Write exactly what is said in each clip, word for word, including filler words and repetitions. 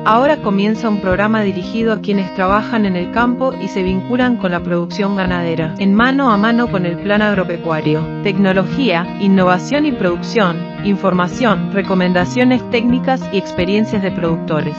Ahora comienza un programa dirigido a quienes trabajan en el campo y se vinculan con la producción ganadera, en mano a mano con el plan agropecuario. Tecnología, innovación y producción, información, recomendaciones técnicas y experiencias de productores.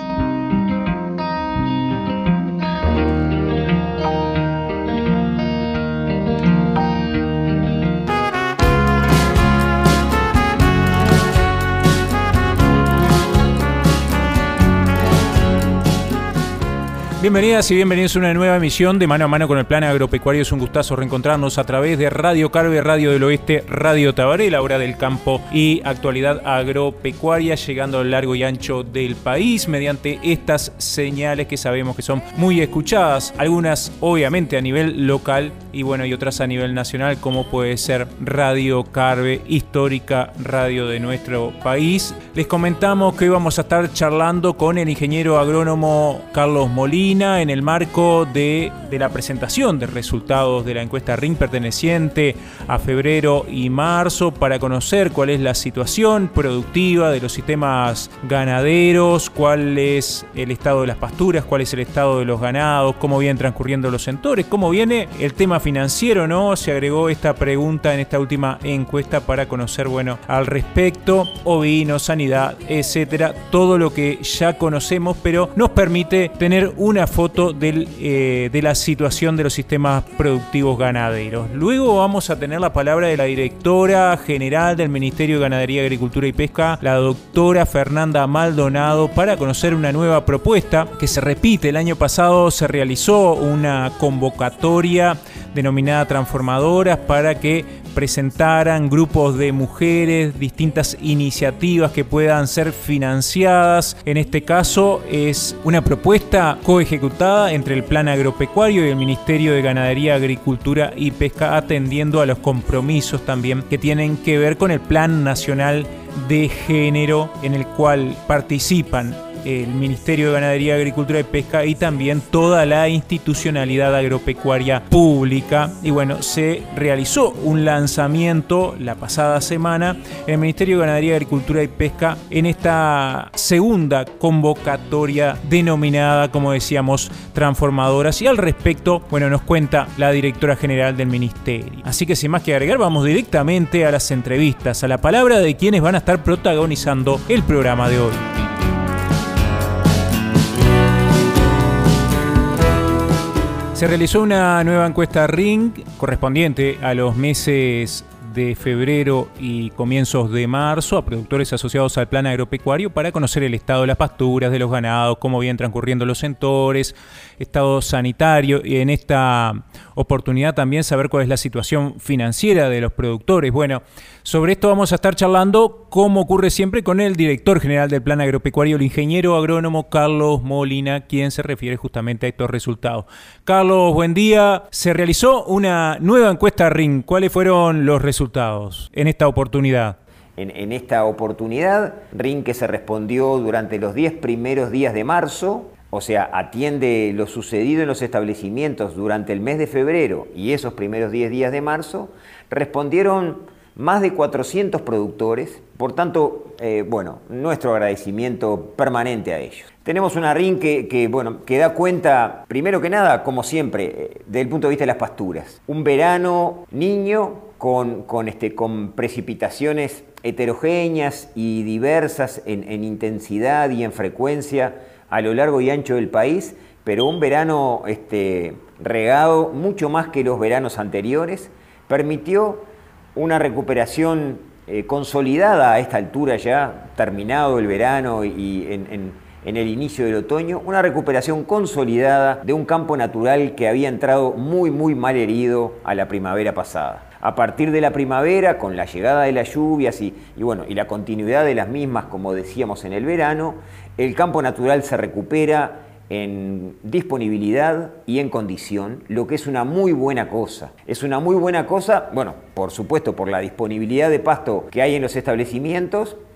Bienvenidas y bienvenidos a una nueva emisión de Mano a Mano con el Plan Agropecuario. Es un gustazo reencontrarnos a través de Radio Carve, Radio del Oeste, Radio Tabaré, la hora del campo y actualidad agropecuaria, llegando a lo largo y ancho del país mediante estas señales que sabemos que son muy escuchadas, algunas obviamente a nivel local y bueno, y otras a nivel nacional, como puede ser Radio Carve, histórica radio de nuestro país. Les comentamos que hoy vamos a estar charlando con el ingeniero agrónomo Carlos Molina en el marco de, de la presentación de resultados de la encuesta R I N perteneciente a febrero y marzo, para conocer cuál es la situación productiva de los sistemas ganaderos, cuál es el estado de las pasturas, cuál es el estado de los ganados, cómo vienen transcurriendo los sectores, cómo viene el tema financiero, ¿no? Se agregó esta pregunta en esta última encuesta para conocer, bueno, al respecto, ovino, sanidad, etcétera, todo lo que ya conocemos, pero nos permite tener una foto del, eh, de la situación de los sistemas productivos ganaderos. Luego vamos a tener la palabra de la directora general del Ministerio de Ganadería, Agricultura y Pesca, la doctora Fernanda Maldonado, para conocer una nueva propuesta que se repite. El año pasado se realizó una convocatoria denominada Transformadoras para que presentaran grupos de mujeres distintas iniciativas que puedan ser financiadas. En este caso es una propuesta coejecutada entre el Plan Agropecuario y el Ministerio de Ganadería, Agricultura y Pesca, atendiendo a los compromisos también que tienen que ver con el Plan Nacional de Género, en el cual participan el Ministerio de Ganadería, Agricultura y Pesca y también toda la institucionalidad agropecuaria pública. Y bueno, se realizó un lanzamiento la pasada semana en el Ministerio de Ganadería, Agricultura y Pesca en esta segunda convocatoria denominada, como decíamos, Transformadoras. Y al respecto, bueno, nos cuenta la directora general del Ministerio. Así que sin más que agregar, vamos directamente a las entrevistas, a la palabra de quienes van a estar protagonizando el programa de hoy. Se realizó una nueva encuesta R I N correspondiente a los meses de febrero y comienzos de marzo a productores asociados al plan agropecuario para conocer el estado de las pasturas, de los ganados, cómo vienen transcurriendo los sectores, estado sanitario, y en esta oportunidad también saber cuál es la situación financiera de los productores. Bueno, sobre esto vamos a estar charlando, como ocurre siempre, con el director general del plan agropecuario, el ingeniero agrónomo Carlos Molina, quien se refiere justamente a estos resultados. Carlos, buen día. Se realizó una nueva encuesta R I N. ¿Cuáles fueron los resultados en esta oportunidad? En, en esta oportunidad, R I N que se respondió durante los diez primeros días de marzo, o sea, atiende lo sucedido en los establecimientos durante el mes de febrero y esos primeros diez días de marzo, respondieron más de cuatrocientos productores. Por tanto, eh, bueno, nuestro agradecimiento permanente a ellos. Tenemos una R I N que, que, bueno, que da cuenta, primero que nada, como siempre, eh, desde el punto de vista de las pasturas. Un verano niño con, con, este, con precipitaciones heterogéneas y diversas en, en intensidad y en frecuencia a lo largo y ancho del país, pero un verano este, regado mucho más que los veranos anteriores, permitió una recuperación eh, consolidada a esta altura, ya terminado el verano y en, en, en el inicio del otoño, una recuperación consolidada de un campo natural que había entrado muy muy mal herido a la primavera pasada. A partir de la primavera, con la llegada de las lluvias y, y, bueno, y la continuidad de las mismas, como decíamos en el verano, el campo natural se recupera en disponibilidad y en condición, lo que es una muy buena cosa. Es una muy buena cosa, bueno, por supuesto, por la disponibilidad de pasto que hay en los establecimientos,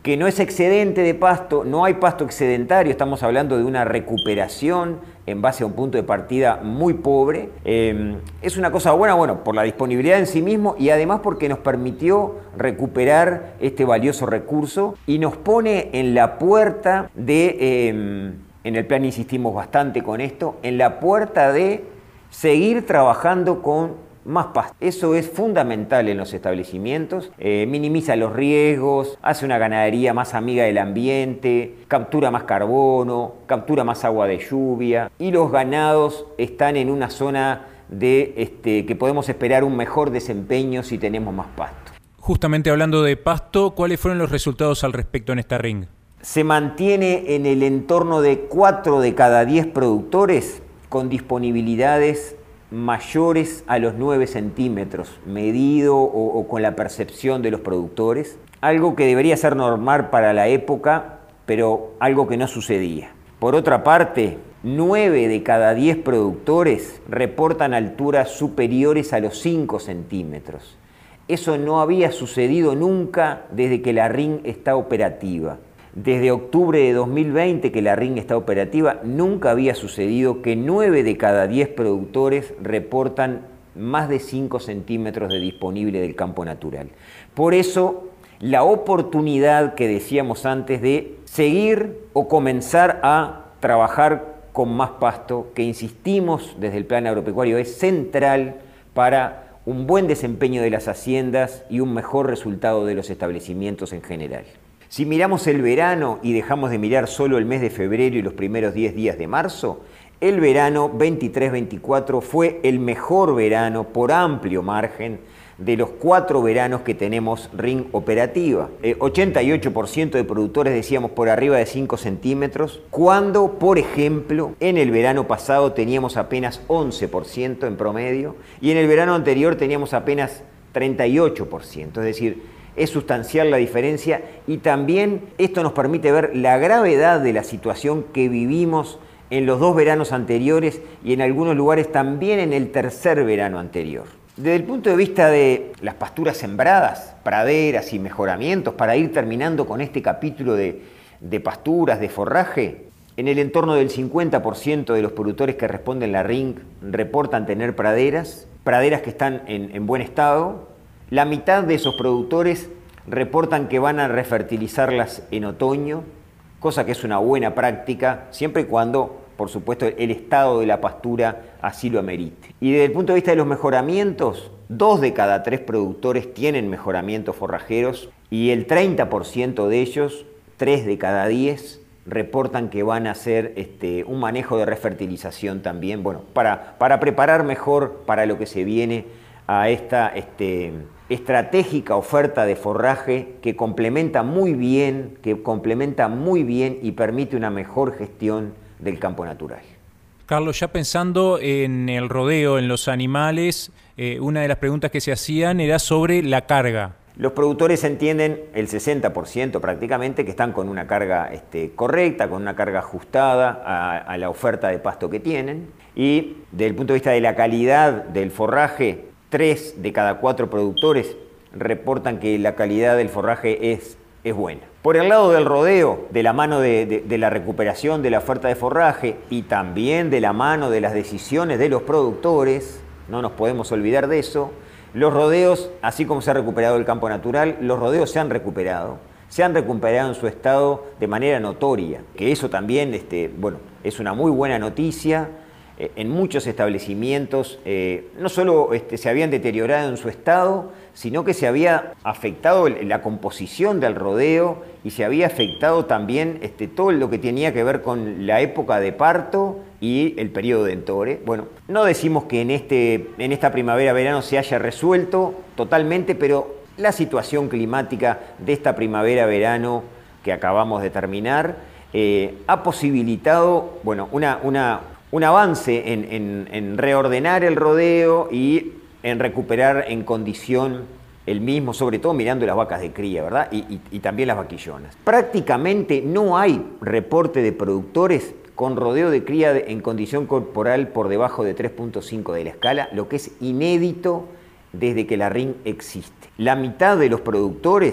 que no es excedente de pasto, no hay pasto excedentario, estamos hablando de una recuperación en base a un punto de partida muy pobre. Eh, es una cosa buena, bueno, por la disponibilidad en sí mismo y además porque nos permitió recuperar este valioso recurso y nos pone en la puerta de, eh, en el plan insistimos bastante con esto, en la puerta de seguir trabajando con más pasto. Eso es fundamental en los establecimientos, eh, minimiza los riesgos, hace una ganadería más amiga del ambiente, captura más carbono, captura más agua de lluvia y los ganados están en una zona de este, que podemos esperar un mejor desempeño si tenemos más pasto. Justamente hablando de pasto, ¿cuáles fueron los resultados al respecto en esta ring? Se mantiene en el entorno de cuatro de cada diez productores con disponibilidades mayores a los nueve centímetros, medido o, o con la percepción de los productores, algo que debería ser normal para la época, pero algo que no sucedía. Por otra parte, nueve de cada diez productores reportan alturas superiores a los cinco centímetros. Eso no había sucedido nunca desde que la ring está operativa. Desde octubre de dos mil veinte que la ring está operativa, nunca había sucedido que nueve de cada diez productores reportan más de cinco centímetros de disponible del campo natural. Por eso, la oportunidad que decíamos antes de seguir o comenzar a trabajar con más pasto, que insistimos desde el plan agropecuario, es central para un buen desempeño de las haciendas y un mejor resultado de los establecimientos en general. Si miramos el verano y dejamos de mirar solo el mes de febrero y los primeros diez días de marzo, el verano veintitrés veinticuatro fue el mejor verano por amplio margen de los cuatro veranos que tenemos ring operativa. Eh, ochenta y ocho por ciento de productores decíamos por arriba de cinco centímetros, cuando, por ejemplo, en el verano pasado teníamos apenas once por ciento en promedio y en el verano anterior teníamos apenas treinta y ocho por ciento, es decir, es sustancial la diferencia y también esto nos permite ver la gravedad de la situación que vivimos en los dos veranos anteriores y en algunos lugares también en el tercer verano anterior. Desde el punto de vista de las pasturas sembradas, praderas y mejoramientos, para ir terminando con este capítulo de, de pasturas, de forraje, en el entorno del cincuenta por ciento de los productores que responden la ring reportan tener praderas, praderas que están en, en buen estado. La mitad de esos productores reportan que van a refertilizarlas en otoño, cosa que es una buena práctica, siempre y cuando, por supuesto, el estado de la pastura así lo amerite. Y desde el punto de vista de los mejoramientos, dos de cada tres productores tienen mejoramientos forrajeros y el treinta por ciento de ellos, tres de cada diez, reportan que van a hacer este, un manejo de refertilización también, bueno, para, para preparar mejor para lo que se viene a esta este, estratégica oferta de forraje que complementa muy bien, que complementa muy bien y permite una mejor gestión del campo natural. Carlos, ya pensando en el rodeo, en los animales, eh, una de las preguntas que se hacían era sobre la carga. Los productores entienden, el sesenta por ciento prácticamente, que están con una carga este, correcta, con una carga ajustada a, a la oferta de pasto que tienen. Y desde el punto de vista de la calidad del forraje, tres de cada cuatro productores reportan que la calidad del forraje es, es buena. Por el lado del rodeo, de la mano de, de, de la recuperación de la oferta de forraje y también de la mano de las decisiones de los productores, no nos podemos olvidar de eso, los rodeos, así como se ha recuperado el campo natural, los rodeos se han recuperado, se han recuperado en su estado de manera notoria, que eso también este, bueno, es una muy buena noticia. En muchos establecimientos eh, no solo este, se habían deteriorado en su estado, sino que se había afectado la composición del rodeo y se había afectado también este, todo lo que tenía que ver con la época de parto y el periodo de entore. Bueno, no decimos que en, este, en esta primavera-verano se haya resuelto totalmente, pero la situación climática de esta primavera-verano que acabamos de terminar eh, ha posibilitado bueno, una... una un avance en, en, en reordenar el rodeo y en recuperar en condición el mismo, sobre todo mirando las vacas de cría, ¿verdad? Y, y, y también las vaquillonas. Prácticamente no hay reporte de productores con rodeo de cría en condición corporal por debajo de tres punto cinco de la escala, lo que es inédito desde que la ring existe. La mitad de los productores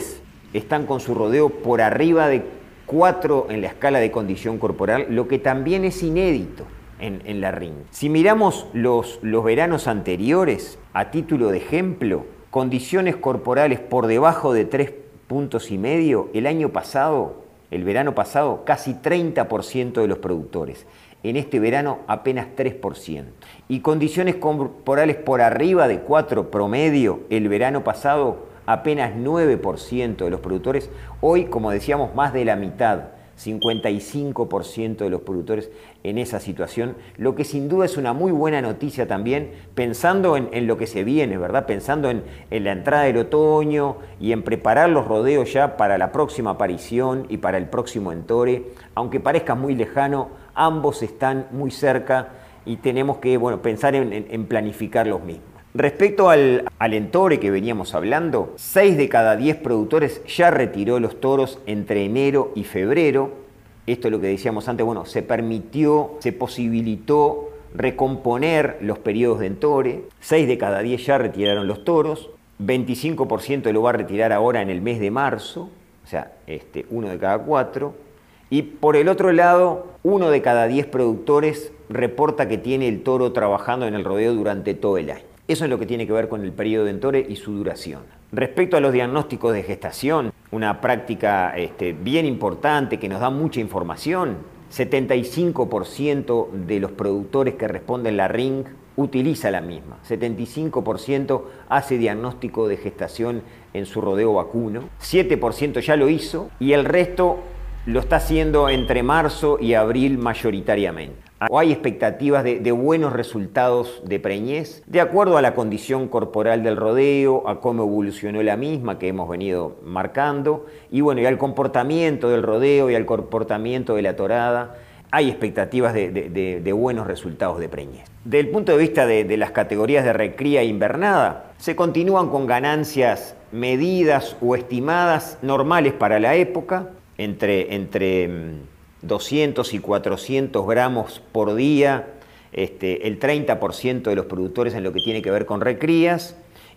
están con su rodeo por arriba de cuatro en la escala de condición corporal, lo que también es inédito en, en la ring. Si miramos los, los veranos anteriores, a título de ejemplo, condiciones corporales por debajo de tres puntos y medio, el año pasado, el verano pasado, casi treinta por ciento de los productores. En este verano apenas tres por ciento. Y condiciones corporales por arriba de cuatro promedio, el verano pasado apenas nueve por ciento de los productores. Hoy, como decíamos, más de la mitad, cincuenta y cinco por ciento de los productores en esa situación, lo que sin duda es una muy buena noticia también, pensando en, en lo que se viene, ¿verdad? Pensando en, en la entrada del otoño y en preparar los rodeos ya para la próxima aparición y para el próximo entore. Aunque parezca muy lejano, ambos están muy cerca y tenemos que, bueno, pensar en, en, en planificar los mismos. Respecto al, al entore que veníamos hablando, seis de cada diez productores ya retiró los toros entre enero y febrero. Esto es lo que decíamos antes, bueno, se permitió, se posibilitó recomponer los periodos de entore. seis de cada diez ya retiraron los toros, veinticinco por ciento lo va a retirar ahora en el mes de marzo, o sea, este, uno de cada cuatro. Y por el otro lado, uno de cada diez productores reporta que tiene el toro trabajando en el rodeo durante todo el año. Eso es lo que tiene que ver con el periodo de entore y su duración. Respecto a los diagnósticos de gestación, una práctica este, bien importante que nos da mucha información, setenta y cinco por ciento de los productores que responden la ring utiliza la misma. setenta y cinco por ciento hace diagnóstico de gestación en su rodeo vacuno, siete por ciento ya lo hizo y el resto lo está haciendo entre marzo y abril mayoritariamente. O hay expectativas de, de buenos resultados de preñez, de acuerdo a la condición corporal del rodeo, a cómo evolucionó la misma que hemos venido marcando, y bueno, y al comportamiento del rodeo y al comportamiento de la torada, hay expectativas de, de, de, de buenos resultados de preñez. Desde el punto de vista de, de las categorías de recría e invernada, se continúan con ganancias medidas o estimadas normales para la época, entre... entre doscientos y cuatrocientos gramos por día, este, el treinta por ciento de los productores en lo que tiene que ver con recrías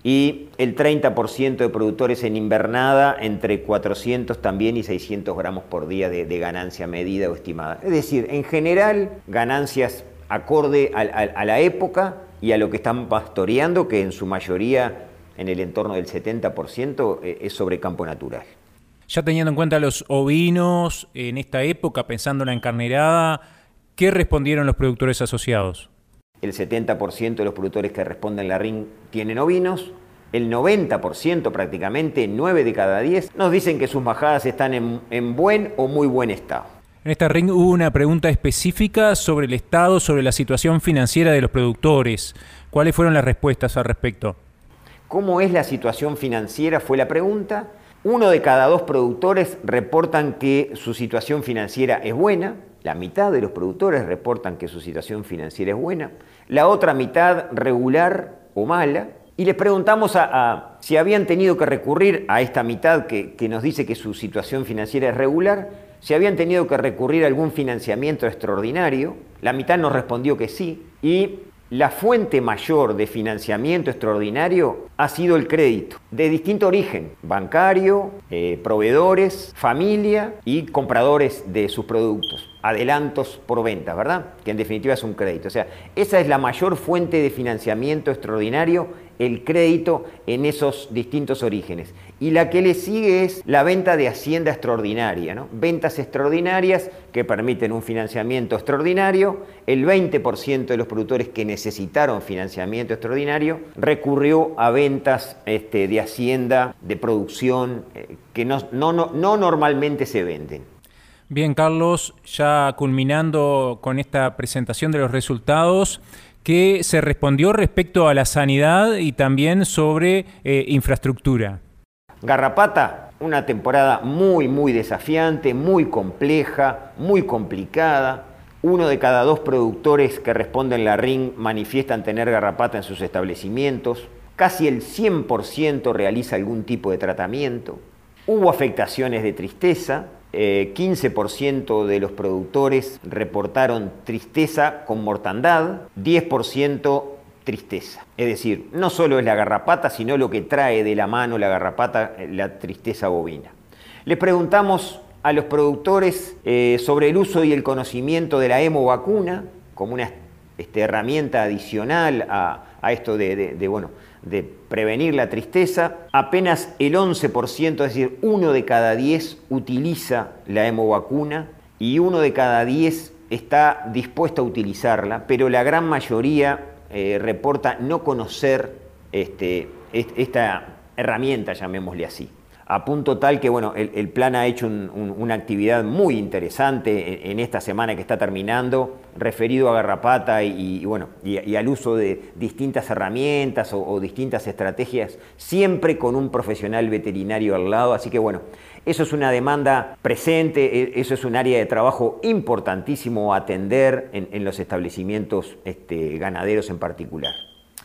y el treinta por ciento de productores en invernada entre cuatrocientos también y seiscientos gramos por día de, de ganancia medida o estimada. Es decir, en general, ganancias acorde a, a, a la época y a lo que están pastoreando, que en su mayoría, en el entorno del setenta por ciento, es sobre campo natural. Ya teniendo en cuenta los ovinos en esta época, pensando en la encarnerada, ¿qué respondieron los productores asociados? El setenta por ciento de los productores que responden la ring tienen ovinos, el noventa por ciento prácticamente, nueve de cada diez, nos dicen que sus majadas están en, en buen o muy buen estado. En esta ring hubo una pregunta específica sobre el estado, sobre la situación financiera de los productores. ¿Cuáles fueron las respuestas al respecto? ¿Cómo es la situación financiera? Fue la pregunta. Uno de cada dos productores reportan que su situación financiera es buena, la mitad de los productores reportan que su situación financiera es buena, la otra mitad regular o mala, y les preguntamos a, a, si habían tenido que recurrir a esta mitad que, que nos dice que su situación financiera es regular, si habían tenido que recurrir a algún financiamiento extraordinario, la mitad nos respondió que sí, y la fuente mayor de financiamiento extraordinario ha sido el crédito, de distinto origen, bancario, eh, proveedores, familia y compradores de sus productos, adelantos por ventas, ¿verdad? Que en definitiva es un crédito. O sea, esa es la mayor fuente de financiamiento extraordinario, el crédito en esos distintos orígenes. Y la que le sigue es la venta de hacienda extraordinaria, ¿no? Ventas extraordinarias que permiten un financiamiento extraordinario. El veinte por ciento de los productores que necesitaron financiamiento extraordinario recurrió a ventas este, de hacienda, de producción, eh, que no, no, no, no normalmente se venden. Bien, Carlos, ya culminando con esta presentación de los resultados, ¿qué se respondió respecto a la sanidad y también sobre eh, infraestructura? Garrapata, una temporada muy, muy desafiante, muy compleja, muy complicada. Uno de cada dos productores que responden la ring manifiestan tener garrapata en sus establecimientos. Casi el cien por ciento realiza algún tipo de tratamiento. Hubo afectaciones de tristeza. Eh, quince por ciento de los productores reportaron tristeza con mortandad, diez por ciento tristeza. Es decir, no solo es la garrapata, sino lo que trae de la mano la garrapata, la tristeza bovina. Les preguntamos a los productores eh, sobre el uso y el conocimiento de la hemovacuna como una este, herramienta adicional a, a esto de, de, de, bueno, de prevenir la tristeza. Apenas el once por ciento, es decir, uno de cada diez utiliza la hemovacuna y uno de cada diez está dispuesto a utilizarla, pero la gran mayoría eh, reporta no conocer este, esta herramienta, llamémosle así. A punto tal que bueno, el, el plan ha hecho un, un, una actividad muy interesante en, en esta semana que está terminando, referido a garrapata y, y, bueno, y, y al uso de distintas herramientas o, o distintas estrategias, siempre con un profesional veterinario al lado. Así que bueno, eso es una demanda presente, eso es un área de trabajo importantísimo a atender en, en los establecimientos este, ganaderos en particular.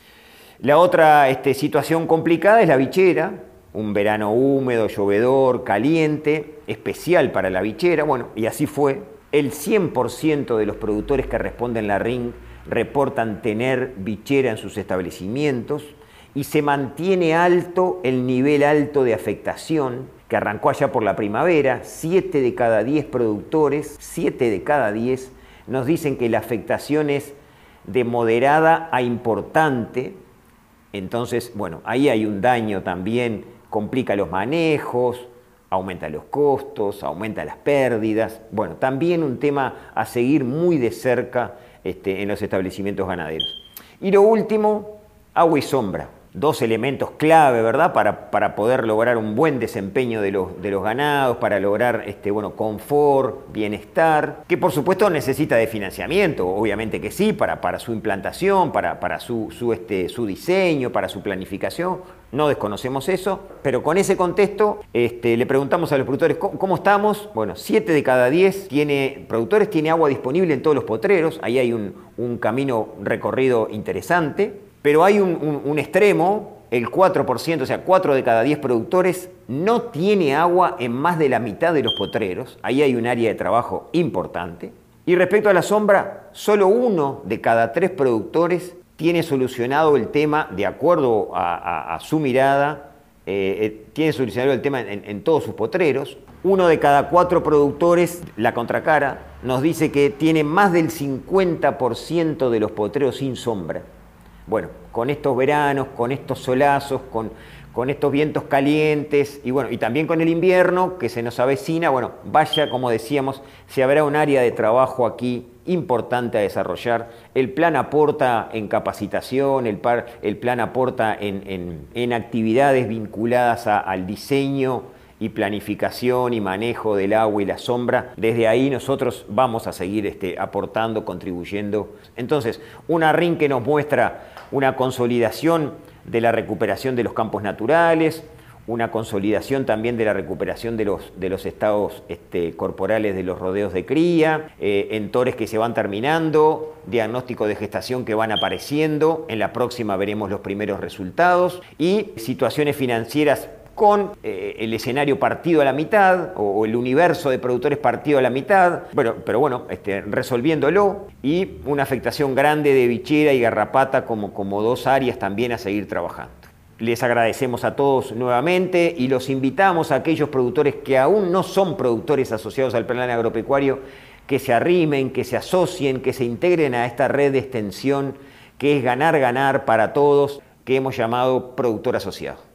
La otra este, situación complicada es la bichera. Un verano húmedo, llovedor, caliente, especial para la bichera. Bueno, y así fue. El cien por ciento de los productores que responden la R I N reportan tener bichera en sus establecimientos y se mantiene alto el nivel alto de afectación que arrancó allá por la primavera. siete de cada diez productores, siete de cada diez nos dicen que la afectación es de moderada a importante. Entonces, bueno, ahí hay un daño también. Complica los manejos, aumenta los costos, aumenta las pérdidas. Bueno, también un tema a seguir muy de cerca este, en los establecimientos ganaderos. Y lo último, agua y sombra. Dos elementos clave, ¿verdad?, para, para poder lograr un buen desempeño de los, de los ganados, para lograr este, bueno, confort, bienestar, que por supuesto necesita de financiamiento, obviamente que sí, para, para su implantación, para, para su, su, este, su diseño, para su planificación. No desconocemos eso, pero con ese contexto este, le preguntamos a los productores ¿cómo, cómo estamos? Bueno, siete de cada diez tiene, productores tiene agua disponible en todos los potreros. Ahí hay un, un camino recorrido interesante. Pero hay un, un, un extremo, el cuatro por ciento, o sea, cuatro de cada diez productores no tiene agua en más de la mitad de los potreros. Ahí hay un área de trabajo importante. Y respecto a la sombra, solo uno de cada tres productores tiene solucionado el tema, de acuerdo a, a, a su mirada, eh, tiene solucionado el tema en, en todos sus potreros. Uno de cada cuatro productores, la contracara, nos dice que tiene más del cincuenta por ciento de los potreros sin sombra. Bueno, con estos veranos, con estos solazos, con, con estos vientos calientes y bueno, y también con el invierno que se nos avecina, bueno, vaya, como decíamos, se habrá un área de trabajo aquí importante a desarrollar. El plan aporta en capacitación, el, par, el plan aporta en, en, en actividades vinculadas a, al diseño y planificación y manejo del agua y la sombra. Desde ahí nosotros vamos a seguir este, aportando, contribuyendo. Entonces, una R I N que nos muestra una consolidación de la recuperación de los campos naturales, una consolidación también de la recuperación de los, de los estados este, corporales de los rodeos de cría, eh, entores que se van terminando, diagnóstico de gestación que van apareciendo, en la próxima veremos los primeros resultados, y situaciones financieras con eh, el escenario partido a la mitad, o, o el universo de productores partido a la mitad, bueno, pero bueno, este, resolviéndolo, y una afectación grande de bichera y garrapata como, como dos áreas también a seguir trabajando. Les agradecemos a todos nuevamente y los invitamos a aquellos productores que aún no son productores asociados al plan agropecuario, que se arrimen, que se asocien, que se integren a esta red de extensión que es ganar, ganar para todos, que hemos llamado Productor Asociado.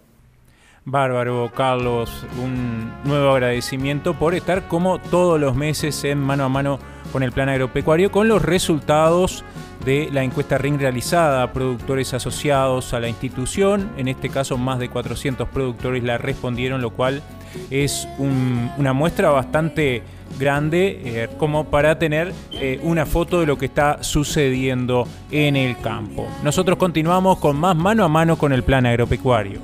Bárbaro, Carlos, un nuevo agradecimiento por estar como todos los meses en Mano a Mano con el Plan Agropecuario, con los resultados de la encuesta R I N realizada a productores asociados a la institución. En este caso, más de cuatrocientos productores la respondieron, lo cual es un, una muestra bastante grande eh, como para tener eh, una foto de lo que está sucediendo en el campo. Nosotros continuamos con más Mano a Mano con el Plan Agropecuario.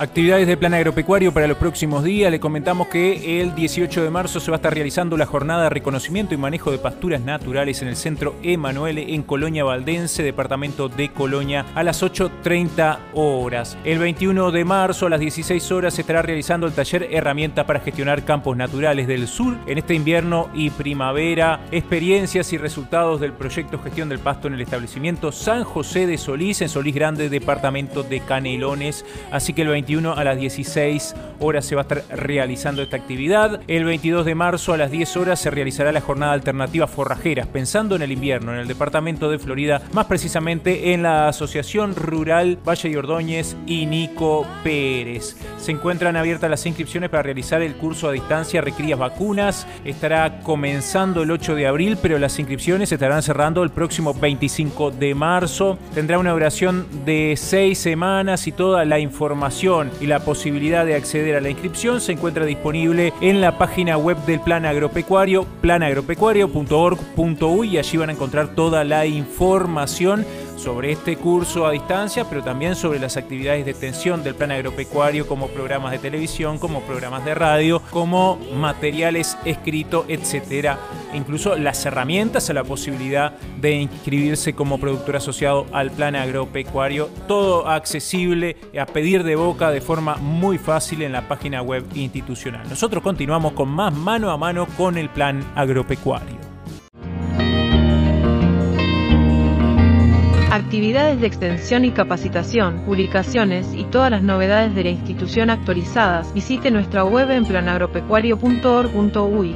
Actividades de plan agropecuario para los próximos días. Le comentamos que el dieciocho de marzo se va a estar realizando la jornada de reconocimiento y manejo de pasturas naturales en el Centro Emanuele en Colonia Valdense, departamento de Colonia, a las ocho treinta horas. El veintiuno de marzo a las dieciséis horas se estará realizando el taller Herramientas para gestionar campos naturales del sur en este invierno y primavera. Experiencias y resultados del proyecto Gestión del Pasto en el establecimiento San José de Solís, en Solís Grande, departamento de Canelones. Así que el veintiuno a las dieciséis horas se va a estar realizando esta actividad. El veintidós de marzo a las diez horas se realizará la jornada alternativa Forrajeras, pensando en el invierno, en el departamento de Florida, más precisamente en la Asociación Rural Valle y Ordóñez y Nico Pérez. Se encuentran abiertas las inscripciones para realizar el curso a distancia Recrías Vacunas. Estará comenzando el ocho de abril, pero las inscripciones se estarán cerrando el próximo veinticinco de marzo. Tendrá una duración de seis semanas y toda la información y la posibilidad de acceder a la inscripción se encuentra disponible en la página web del Plan Agropecuario, plan agropecuario punto org punto uy, y allí van a encontrar toda la información sobre este curso a distancia, pero también sobre las actividades de extensión del plan agropecuario, como programas de televisión, como programas de radio, como materiales escritos, etcétera. E incluso las herramientas a la posibilidad de inscribirse como productor asociado al plan agropecuario. Todo accesible a pedir de boca de forma muy fácil en la página web institucional. Nosotros continuamos con más mano a mano con el plan agropecuario. Actividades de extensión y capacitación, publicaciones y todas las novedades de la institución actualizadas. Visite nuestra web en plan agropecuario punto org punto uy.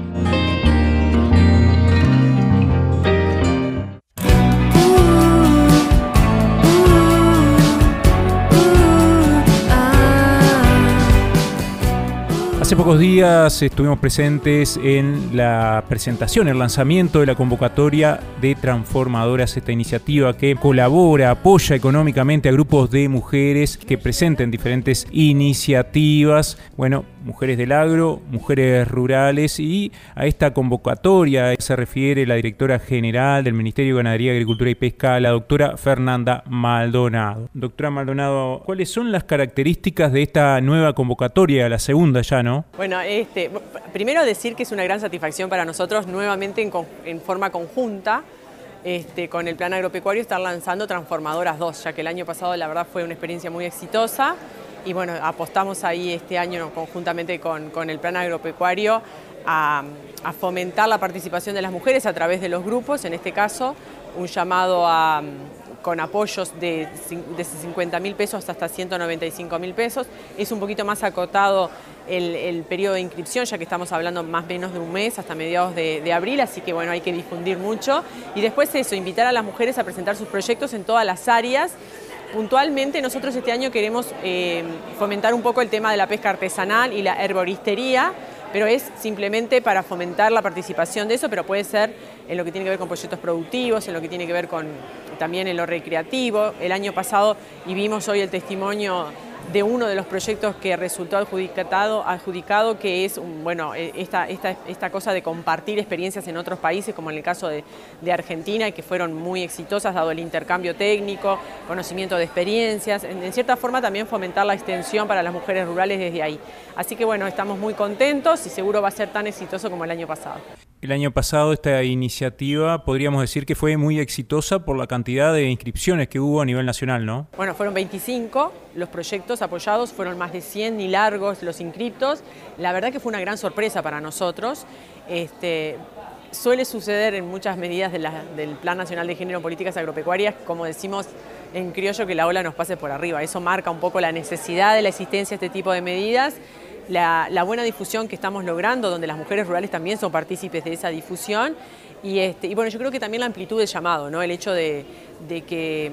Hace pocos días estuvimos presentes en la presentación, el lanzamiento de la convocatoria de Transformadoras, esta iniciativa que colabora, apoya económicamente a grupos de mujeres que presenten diferentes iniciativas. Bueno, mujeres del agro, mujeres rurales, y a esta convocatoria se refiere la directora general del Ministerio de Ganadería, Agricultura y Pesca, la doctora Fernanda Maldonado. Doctora Maldonado, ¿cuáles son las características de esta nueva convocatoria, la segunda ya, no? Bueno, este, primero decir que es una gran satisfacción para nosotros nuevamente en, en forma conjunta este, con el Plan Agropecuario estar lanzando Transformadoras dos, ya que el año pasado la verdad fue una experiencia muy exitosa y bueno, apostamos ahí este año conjuntamente con, con el Plan Agropecuario a, a fomentar la participación de las mujeres a través de los grupos, en este caso un llamado a... con apoyos de, de cincuenta mil pesos hasta ciento noventa y cinco mil pesos. Es un poquito más acotado el, el periodo de inscripción, ya que estamos hablando más o menos de un mes, hasta mediados de, de abril, así que bueno, hay que difundir mucho. Y después eso, invitar a las mujeres a presentar sus proyectos en todas las áreas. Puntualmente nosotros este año queremos eh, fomentar un poco el tema de la pesca artesanal y la herboristería, pero es simplemente para fomentar la participación de eso, pero puede ser en lo que tiene que ver con proyectos productivos, en lo que tiene que ver con también en lo recreativo. El año pasado, y vimos hoy el testimonio de uno de los proyectos que resultó adjudicado, adjudicado que es bueno, esta, esta, esta cosa de compartir experiencias en otros países, como en el caso de, de Argentina, que fueron muy exitosas dado el intercambio técnico, conocimiento de experiencias, en, en cierta forma también fomentar la extensión para las mujeres rurales desde ahí. Así que bueno, estamos muy contentos y seguro va a ser tan exitoso como el año pasado. El año pasado esta iniciativa podríamos decir que fue muy exitosa por la cantidad de inscripciones que hubo a nivel nacional, ¿no? Bueno, fueron veinticinco los proyectos apoyados, fueron más de cien y largos los inscriptos. La verdad que fue una gran sorpresa para nosotros. Este, suele suceder en muchas medidas de la, del Plan Nacional de Género en Políticas Agropecuarias, como decimos en criollo, que la ola nos pase por arriba. Eso marca un poco la necesidad de la existencia de este tipo de medidas. La, la buena difusión que estamos logrando, donde las mujeres rurales también son partícipes de esa difusión, y, este, y bueno, yo creo que también la amplitud del llamado, ¿no? El hecho de, de que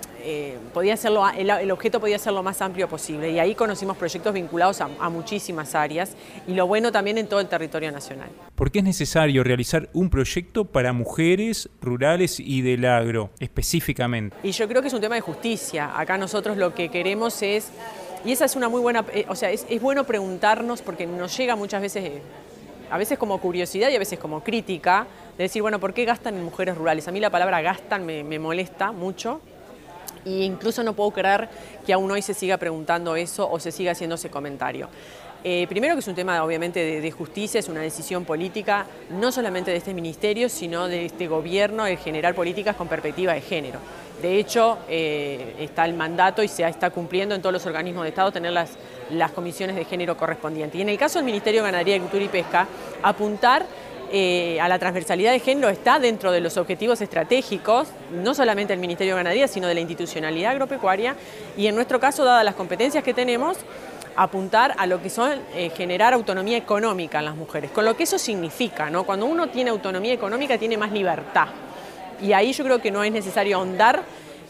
eh, podía serlo, el, el objeto podía ser lo más amplio posible, y ahí conocimos proyectos vinculados a, a muchísimas áreas, y lo bueno también en todo el territorio nacional. ¿Por qué es necesario realizar un proyecto para mujeres rurales y del agro, específicamente? Y yo creo que es un tema de justicia. Acá nosotros lo que queremos es... Y esa es una muy buena, eh, o sea, es, es bueno preguntarnos, porque nos llega muchas veces, eh, a veces como curiosidad y a veces como crítica, de decir, bueno, ¿por qué gastan en mujeres rurales? A mí la palabra gastan me, me molesta mucho, Y incluso no puedo creer que aún hoy se siga preguntando eso o se siga haciendo ese comentario. Eh, primero que es un tema obviamente de, de justicia, es una decisión política, no solamente de este ministerio, sino de este gobierno, de generar políticas con perspectiva de género. De hecho, eh, está el mandato y se está cumpliendo en todos los organismos de Estado tener las, las comisiones de género correspondientes. Y en el caso del Ministerio de Ganadería, Agricultura y Pesca, apuntar Eh, a la transversalidad de género está dentro de los objetivos estratégicos, no solamente del Ministerio de Ganadería, sino de la institucionalidad agropecuaria, y en nuestro caso, dadas las competencias que tenemos, apuntar a lo que son eh, generar autonomía económica en las mujeres, con lo que eso significa, ¿no? Cuando uno tiene autonomía económica tiene más libertad, y ahí yo creo que no es necesario ahondar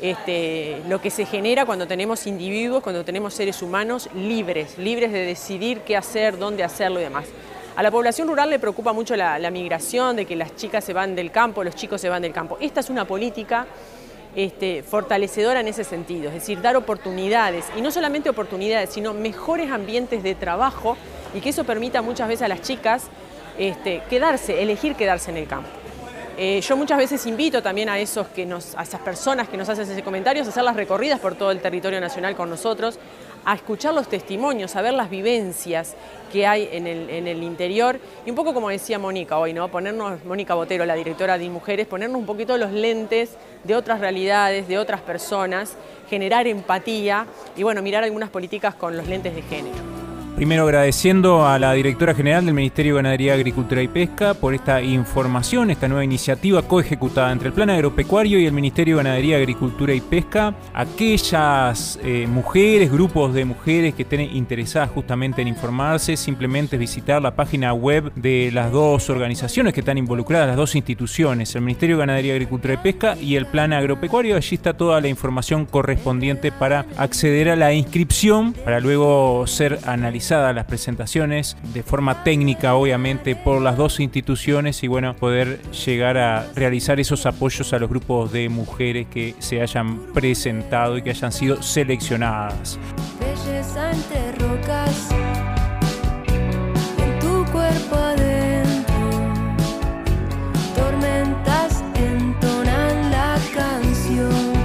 este, lo que se genera cuando tenemos individuos, cuando tenemos seres humanos libres, libres de decidir qué hacer, dónde hacerlo y demás. A la población rural le preocupa mucho la, la migración, de que las chicas se van del campo, los chicos se van del campo. Esta es una política este, fortalecedora en ese sentido, es decir, dar oportunidades, y no solamente oportunidades, sino mejores ambientes de trabajo, y que eso permita muchas veces a las chicas este, quedarse, elegir quedarse en el campo. Eh, yo muchas veces invito también a, esos que nos, a esas personas que nos hacen ese comentario a hacer las recorridas por todo el territorio nacional con nosotros, a escuchar los testimonios, a ver las vivencias que hay en el, en el interior, y un poco como decía Mónica hoy, ¿no? Ponernos, Mónica Botero, la directora de Mujeres, ponernos un poquito los lentes de otras realidades, de otras personas, generar empatía y bueno, mirar algunas políticas con los lentes de género. Primero agradeciendo a la directora general del Ministerio de Ganadería, Agricultura y Pesca por esta información, esta nueva iniciativa coejecutada entre el Plan Agropecuario y el Ministerio de Ganadería, Agricultura y Pesca. Aquellas eh, mujeres, grupos de mujeres que estén interesadas justamente en informarse, simplemente visitar la página web de las dos organizaciones que están involucradas, las dos instituciones, el Ministerio de Ganadería, Agricultura y Pesca y el Plan Agropecuario. Allí está toda la información correspondiente para acceder a la inscripción, para luego ser analizada las presentaciones de forma técnica, obviamente, por las dos instituciones y bueno, poder llegar a realizar esos apoyos a los grupos de mujeres que se hayan presentado y que hayan sido seleccionadas. Belleza entre rocas, en tu cuerpo adentro, tormentas entonan la canción.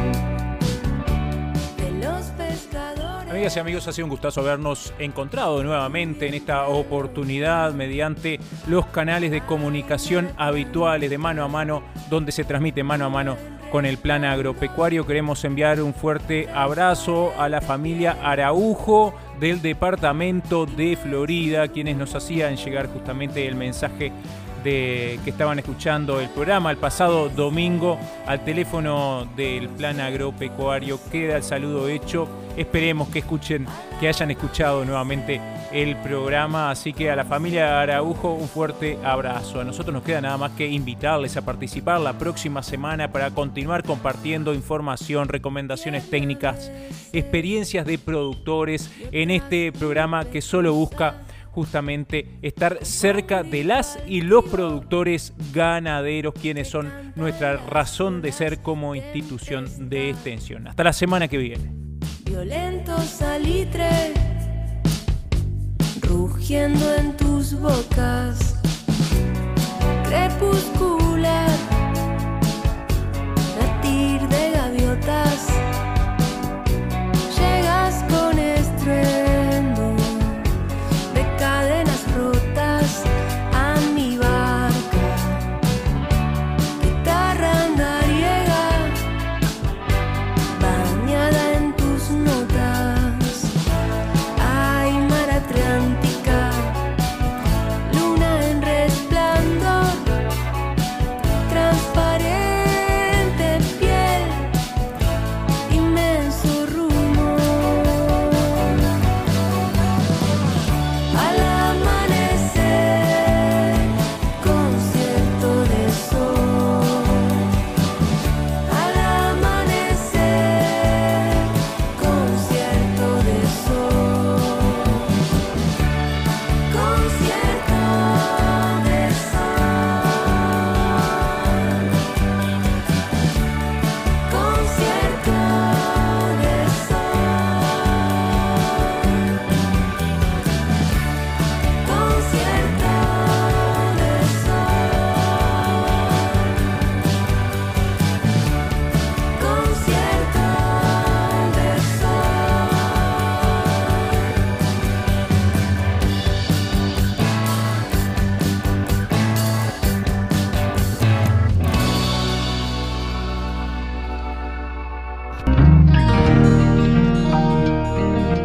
Amigas y amigos, ha sido un gustazo habernos encontrado nuevamente en esta oportunidad mediante los canales de comunicación habituales de Mano a Mano, donde se transmite Mano a Mano con el Plan Agropecuario. Queremos enviar un fuerte abrazo a la familia Araujo del departamento de Florida, quienes nos hacían llegar justamente el mensaje de que estaban escuchando el programa el pasado domingo al teléfono del Plan Agropecuario. Queda el saludo hecho. Esperemos que escuchen, que hayan escuchado nuevamente el programa. Así que a la familia Araujo un fuerte abrazo. A nosotros nos queda nada más que invitarles a participar la próxima semana para continuar compartiendo información, recomendaciones técnicas, experiencias de productores en este programa que solo busca justamente estar cerca de las y los productores ganaderos, quienes son nuestra razón de ser como institución de extensión. Hasta la semana que viene. Violento salitre, rugiendo en tus bocas, crepuscular, latir de gaviotas, llegas con estruendo de cadenas rotas a mi barca, guitarra andariega, bañada en tus notas. Ay, mar Atlántica, luna en resplandor,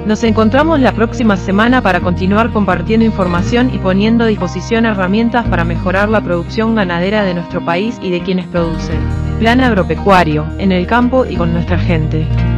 Nos encontramos la próxima semana para continuar compartiendo información y poniendo a disposición herramientas para mejorar la producción ganadera de nuestro país y de quienes producen. Plan Agropecuario, en el campo y con nuestra gente.